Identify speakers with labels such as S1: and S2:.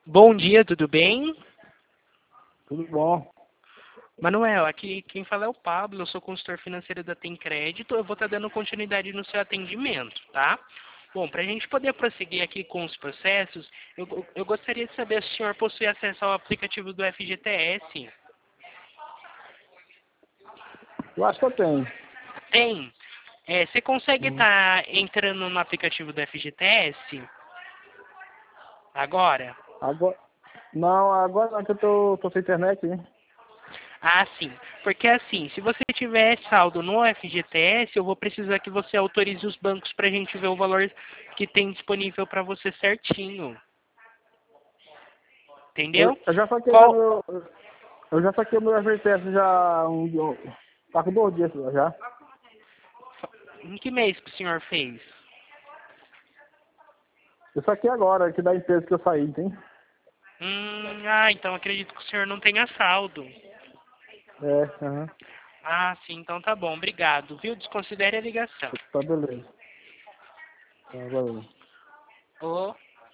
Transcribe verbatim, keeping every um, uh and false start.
S1: Bom dia, tudo bem?
S2: Tudo bom?
S1: Manuel, aqui quem fala é o Pablo, eu sou consultor financeiro da Tem Crédito, eu vou estar dando continuidade no seu atendimento, tá? Bom, para a gente poder prosseguir aqui com os processos, eu, eu gostaria de saber se o senhor possui acesso ao aplicativo do F G T S.
S2: Eu acho que eu tenho.
S1: Tem. É, você consegue
S2: Uhum.
S1: estar entrando no aplicativo do F G T S agora?
S2: Agora, não, agora não que eu tô, tô sem internet, hein?
S1: Ah, sim. Porque assim, se você tiver saldo no F G T S, eu vou precisar que você autorize os bancos para a gente ver o valor que tem disponível para você certinho.
S2: Eu,
S1: Entendeu?
S2: eu já saquei já
S1: Qual...
S2: meu. Eu já saquei meu F G T S já um, um, tá com dois dias já.
S1: Em que mês que o senhor fez?
S2: Eu saquei agora, que da empresa que eu saí, tem?
S1: Hum, ah, então acredito que o senhor não tenha saldo.
S2: É, aham.
S1: Ah, sim, então tá bom. Obrigado, viu? Desconsidere a ligação.
S2: Tá beleza. Tá, valeu.
S1: Ô.